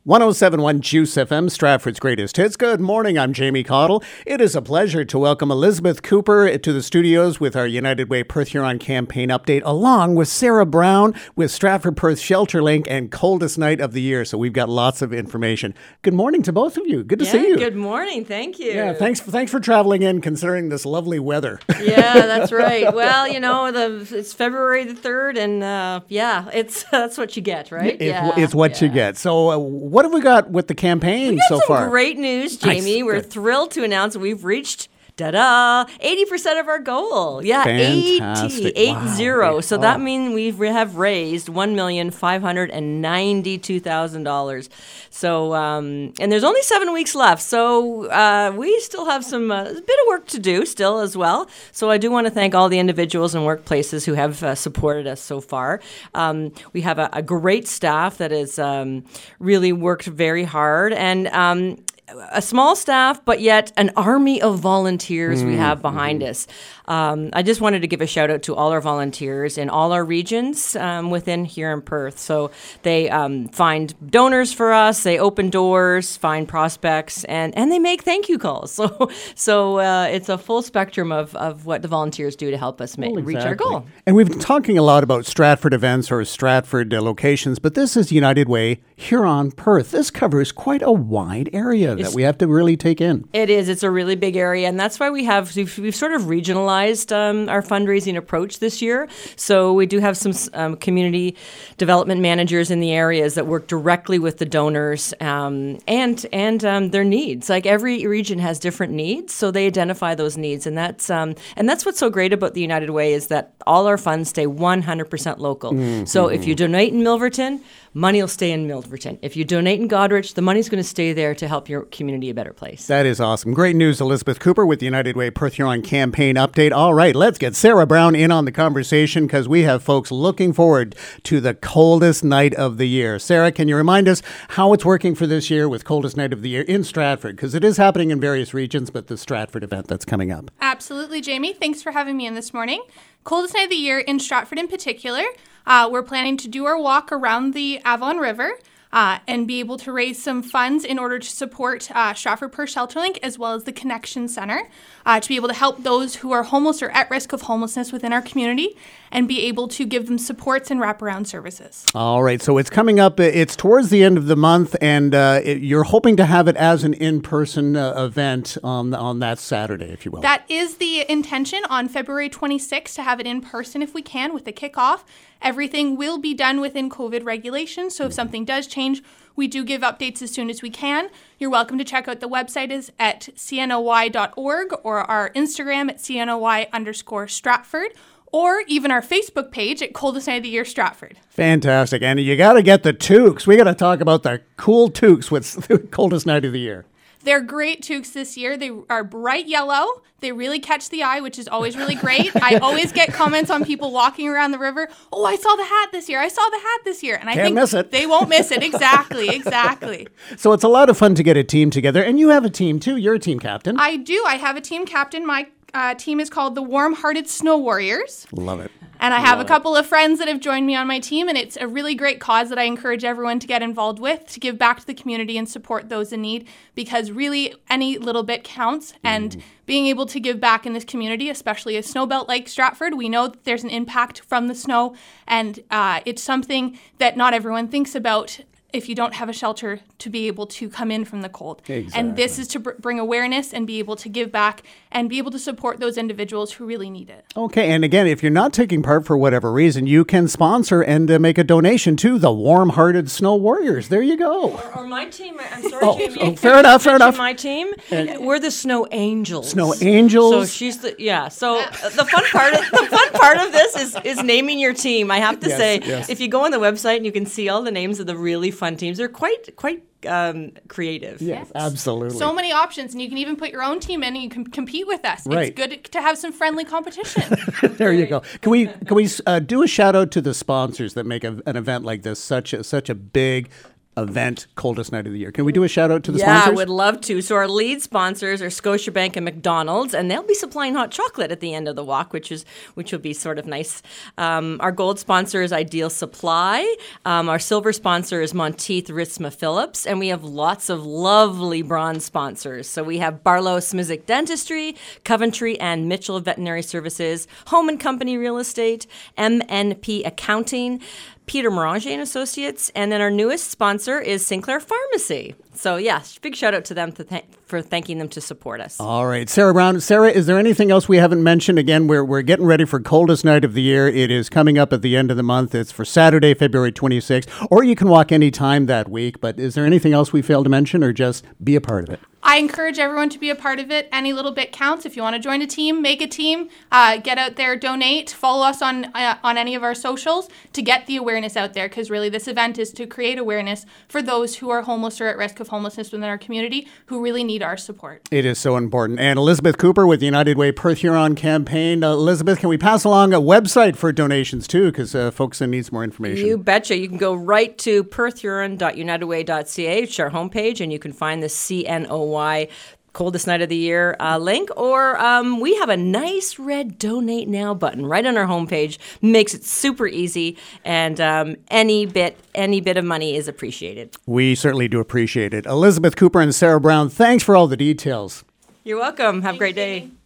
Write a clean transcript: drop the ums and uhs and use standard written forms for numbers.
107.1 Juice FM, Stratford's greatest hits. Good morning, I'm Jamie Cottle. It is a pleasure to welcome Elizabeth Cooper to the studios with our United Way Perth Huron campaign update, along with Sarah Brown with Stratford Perth Shelter Link and Coldest Night of the Year. So we've got lots of information. Good morning to both of you. Good to see you. Good morning. Thank you. Yeah, thanks for traveling in considering this lovely weather. Yeah, that's right. Well, you know, it's February the 3rd, and that's what you get, right? It's what you get. So what have we got with the campaign so far? Some great news, Jamie. We're thrilled to announce we've reached 80% of our goal. Yeah, fantastic. 80. Wow. So that means we have raised $1,592,000. So, and there's only 7 weeks left. So we still have some a bit of work to do still as well. So I do want to thank all the individuals and workplaces who have supported us so far. We have a great staff that has really worked very hard, and a small staff, but yet an army of volunteers we have behind us. I just wanted to give a shout out to all our volunteers in all our regions within here in Perth. So they find donors for us, they open doors, find prospects, and they make thank you calls. So it's a full spectrum of what the volunteers do to help us reach our goal. And we've been talking a lot about Stratford events or Stratford locations, but this is United Way Huron Perth. This covers quite a wide area that we have to really take in. It is. It's a really big area, and that's why we've sort of regionalized our fundraising approach this year. So we do have some community development managers in the areas that work directly with the donors and their needs. Like every region has different needs, so they identify those needs, and that's what's so great about the United Way is that all our funds stay 100% local. Mm-hmm. So if you donate in Milverton, money will stay in Milverton. If you donate in Goderich, the money's going to stay there to help your community a better place. That is awesome. Great news, Elizabeth Cooper with the United Way Perth Huron campaign update. All right, let's get Sarah Brown in on the conversation because we have folks looking forward to the coldest night of the year. Sarah, can you remind us how it's working for this year with coldest night of the year in Stratford? Because it is happening in various regions, but the Stratford event that's coming up. Absolutely, Jamie. Thanks for having me in this morning. Coldest night of the year in Stratford in particular. We're planning to do our walk around the Avon River and be able to raise some funds in order to support Stratford Perth Shelter Link as well as the Connection Center to be able to help those who are homeless or at risk of homelessness within our community and be able to give them supports and wraparound services. All right, so it's coming up. It's towards the end of the month, and you're hoping to have it as an in-person event on that Saturday, if you will. That is the intention on February 26th to have it in person if we can with the kickoff. Everything will be done within COVID regulations, so if something does change, we do give updates as soon as we can. You're welcome to check out the website is at cnoy.org or our Instagram at cnoy_Stratford. Or even our Facebook page at Coldest Night of the Year Stratford. Fantastic. And you got to get the toques. We got to talk about the cool toques with Coldest Night of the Year. They're great toques this year. They are bright yellow. They really catch the eye, which is always really great. I always get comments on people walking around the river. Oh, I saw the hat this year. I saw the hat this year. And I think miss it. They won't miss it. Exactly. So it's a lot of fun to get a team together. And you have a team, too. You're a team captain. I do. I have a team captain. My team is called the Warm-Hearted Snow Warriors. Love it. And I have a couple of friends that have joined me on my team, and it's a really great cause that I encourage everyone to get involved with, to give back to the community and support those in need, because really any little bit counts. And being able to give back in this community, especially a snowbelt like Stratford, we know that there's an impact from the snow, and it's something that not everyone thinks about if you don't have a shelter to be able to come in from the cold. Exactly. And this is to bring awareness and be able to give back and be able to support those individuals who really need it. Okay, and again, if you're not taking part for whatever reason, you can sponsor and make a donation to the Warm-Hearted Snow Warriors. There you go. Or my team. I'm sorry, Jamie. Oh, fair enough. My team, we're the Snow Angels. Snow Angels. So she's So the fun part of this is naming your team. I have to say, if you go on the website and you can see all the names of the really fun teams, they're quite creative. Yes, absolutely. So many options, and you can even put your own team in and you can compete with us. Right. It's good to have some friendly competition. There you go. Can we do a shout out to the sponsors that make an event like this such a big event, coldest night of the year. Can we do a shout out to the Yeah, sponsors? I would love to. So our lead sponsors are Scotiabank and McDonald's, and they'll be supplying hot chocolate at the end of the walk, which will be sort of nice. Our gold sponsor is Ideal Supply. Our silver sponsor is Monteith Ritzma Phillips, and we have lots of lovely bronze sponsors. So we have Barlow Smizik Dentistry, Coventry and Mitchell Veterinary Services, Home and Company Real Estate, MNP Accounting, Peter Moranger and Associates, and then our newest sponsor is Sinclair Pharmacy. So yeah, big shout out to them for thanking them to support us. All right, Sarah Brown. Sarah, is there anything else we haven't mentioned? Again, we're getting ready for coldest night of the year. It is coming up at the end of the month. It's for Saturday, February 26th, or you can walk any time that week. But is there anything else we failed to mention, or just be a part of it? I encourage everyone to be a part of it. Any little bit counts. If you want to join a team, make a team. Get out there, donate, follow us on any of our socials to get the awareness out there, because really this event is to create awareness for those who are homeless or at risk of homelessness within our community who really need our support. It is so important. And Elizabeth Cooper with the United Way Perth Huron campaign. Elizabeth, can we pass along a website for donations too, because folks need more information? You betcha. You can go right to perthhuron.unitedway.ca. It's our homepage, and you can find the CNOY coldest night of the year link, or we have a nice red donate now button right on our homepage. Makes it super easy, and any bit of money is appreciated. We certainly do appreciate it. Elizabeth Cooper and Sarah Brown, thanks for all the details. You're welcome. Have a great day.